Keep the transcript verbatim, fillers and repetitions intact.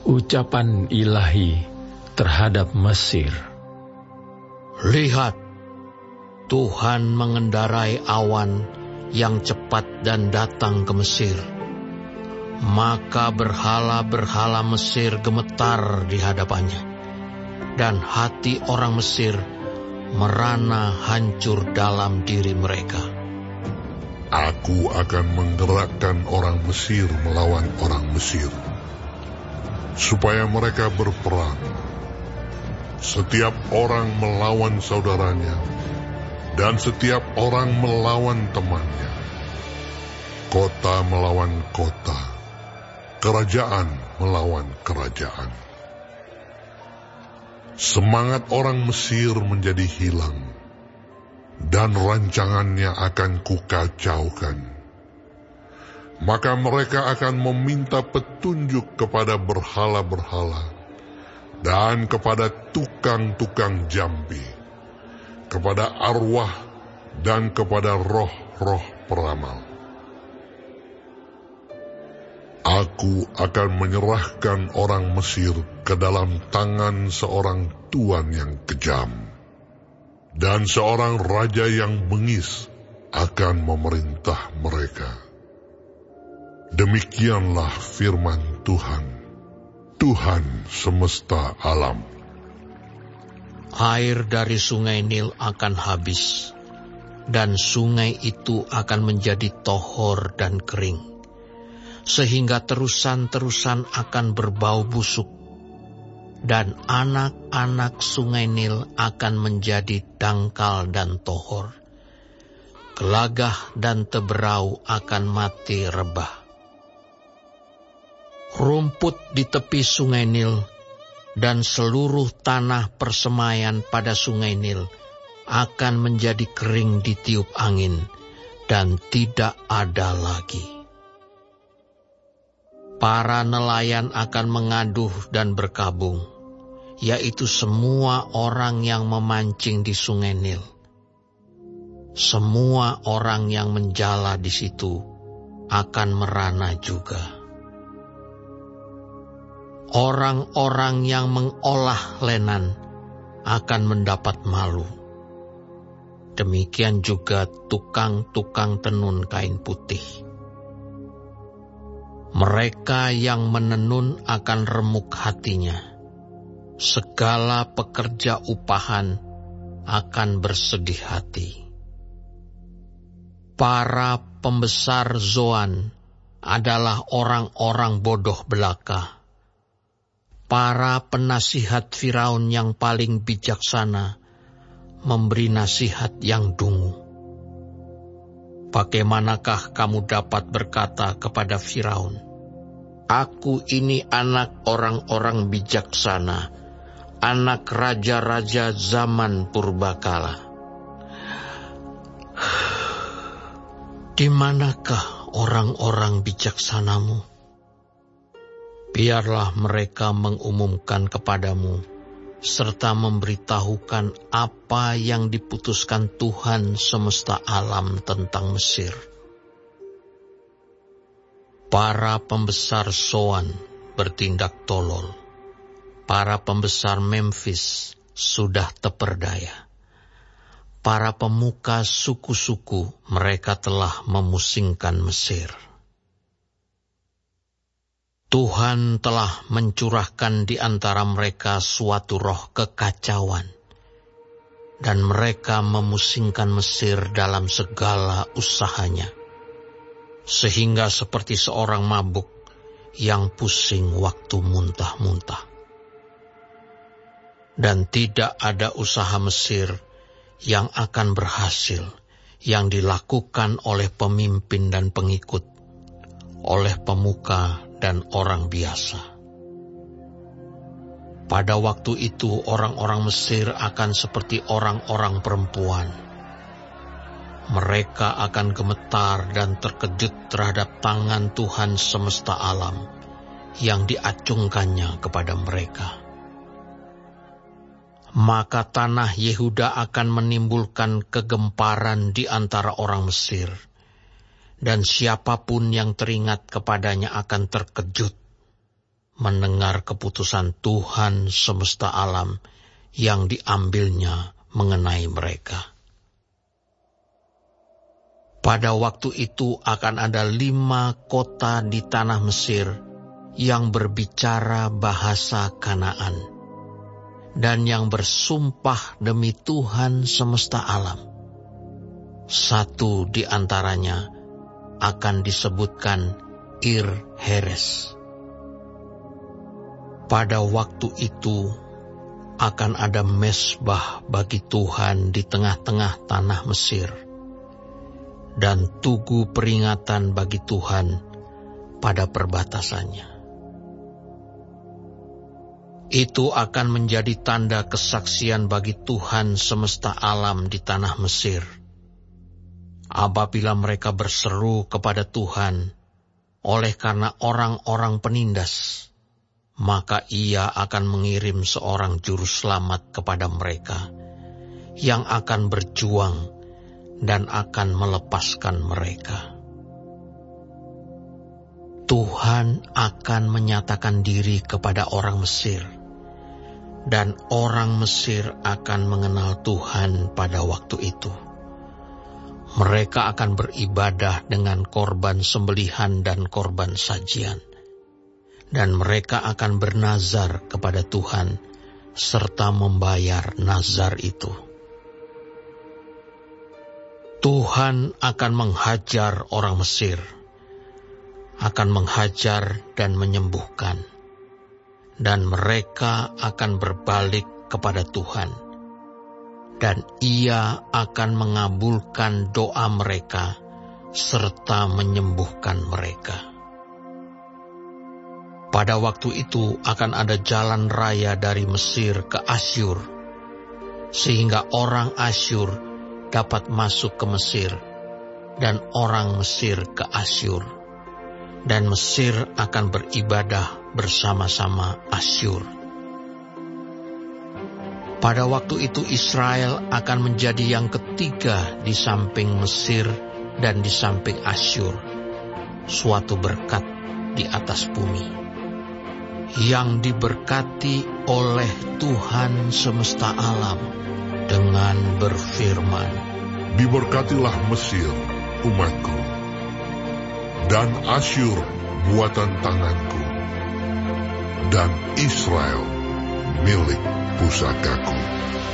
Ucapan ilahi terhadap Mesir. Lihat, Tuhan mengendarai awan yang cepat dan datang ke Mesir. Maka berhala-berhala Mesir gemetar di hadapannya, dan hati orang Mesir merana hancur dalam diri mereka. Aku akan menggerakkan orang Mesir melawan orang Mesir, supaya mereka berperang. Setiap orang melawan saudaranya, dan setiap orang melawan temannya. Kota melawan kota, kerajaan melawan kerajaan. Semangat orang Mesir menjadi hilang, dan rancangannya akan kukacaukan. Maka mereka akan meminta petunjuk kepada berhala-berhala dan kepada tukang-tukang jambi, kepada arwah dan kepada roh-roh peramal. Aku akan menyerahkan orang Mesir ke dalam tangan seorang tuan yang kejam, dan seorang raja yang bengis akan memerintah mereka. Demikianlah firman Tuhan, Tuhan semesta alam. Air dari sungai Nil akan habis, dan sungai itu akan menjadi tohor dan kering, sehingga terusan-terusan akan berbau busuk, dan anak-anak sungai Nil akan menjadi dangkal dan tohor. Gelagah dan teberau akan mati rebah. Rumput di tepi sungai Nil dan seluruh tanah persemaian pada sungai Nil akan menjadi kering ditiup angin dan tidak ada lagi. Para nelayan akan mengaduh dan berkabung, yaitu semua orang yang memancing di sungai Nil. Semua orang yang menjala di situ akan merana juga. Orang-orang yang mengolah lenan akan mendapat malu. Demikian juga tukang-tukang tenun kain putih. Mereka yang menenun akan remuk hatinya. Segala pekerja upahan akan bersedih hati. Para pembesar Zoan adalah orang-orang bodoh belaka. Para penasihat Firaun yang paling bijaksana memberi nasihat yang dungu. Bagaimanakah kamu dapat berkata kepada Firaun, "Aku ini anak orang-orang bijaksana, anak raja-raja zaman purbakala." Di manakah orang-orang bijaksanamu? Biarlah mereka mengumumkan kepadamu, serta memberitahukan apa yang diputuskan Tuhan semesta alam tentang Mesir. Para pembesar Soan bertindak tolol. Para pembesar Memphis sudah teperdaya. Para pemuka suku-suku mereka telah memusingkan Mesir. Tuhan telah mencurahkan di antara mereka suatu roh kekacauan, dan mereka memusingkan Mesir dalam segala usahanya, sehingga seperti seorang mabuk yang pusing waktu muntah-muntah. Dan tidak ada usaha Mesir yang akan berhasil, yang dilakukan oleh pemimpin dan pengikut, oleh pemuka dan orang biasa. Pada waktu itu orang-orang Mesir akan seperti orang-orang perempuan. Mereka akan gemetar dan terkejut terhadap tangan Tuhan semesta alam yang diacungkannya kepada mereka. Maka tanah Yehuda akan menimbulkan kegemparan di antara orang Mesir, dan siapapun yang teringat kepadanya akan terkejut. mendengar keputusan Tuhan semesta alam yang diambilnya mengenai mereka. Pada waktu itu akan ada lima kota di tanah Mesir yang berbicara bahasa Kanaan dan yang bersumpah demi Tuhan semesta alam. Satu di antaranya akan disebutkan Ir Heres. Pada waktu itu akan ada mezbah bagi Tuhan di tengah-tengah tanah Mesir, dan tugu peringatan bagi Tuhan pada perbatasannya. Itu akan menjadi tanda kesaksian bagi Tuhan semesta alam di tanah Mesir. Apabila mereka berseru kepada Tuhan oleh karena orang-orang penindas, maka Ia akan mengirim seorang juru selamat kepada mereka yang akan berjuang dan akan melepaskan mereka. Tuhan akan menyatakan diri kepada orang Mesir, dan orang Mesir akan mengenal Tuhan pada waktu itu. Mereka akan beribadah dengan korban sembelihan dan korban sajian, dan mereka akan bernazar kepada Tuhan serta membayar nazar itu. Tuhan akan menghajar orang Mesir, akan menghajar dan menyembuhkan, dan mereka akan berbalik kepada Tuhan, dan Ia akan mengabulkan doa mereka serta menyembuhkan mereka. Pada waktu itu akan ada jalan raya dari Mesir ke Asyur, sehingga orang Asyur dapat masuk ke Mesir, dan orang Mesir ke Asyur, dan Mesir akan beribadah bersama-sama Asyur. Pada waktu itu Israel akan menjadi yang ketiga di samping Mesir dan di samping Asyur, suatu berkat di atas bumi, yang diberkati oleh Tuhan semesta alam dengan berfirman, Diberkatilah Mesir, umatku, dan Asyur, buatan tanganku, dan Israel, milik pusakaku.